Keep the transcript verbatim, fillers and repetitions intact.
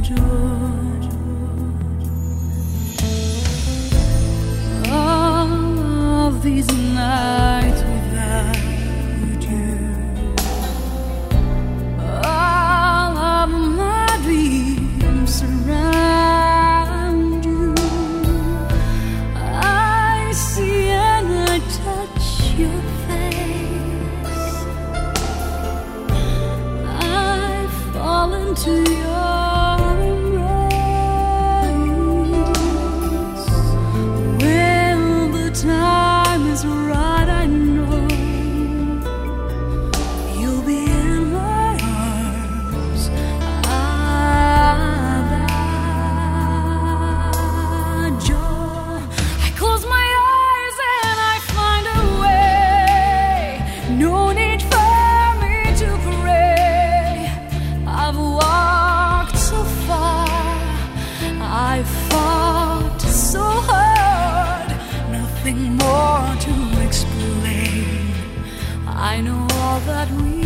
joy. All of these nights without you, all of my dreams surround you. I see and I touch your face. I fall into your embrace. When the time is right, I know you'll be in my arms. Ah, that joy. I close my eyes and I find a way. No need for me to pray. I've walked so far, I've fought so hard. Nothing more to explain. I know all that we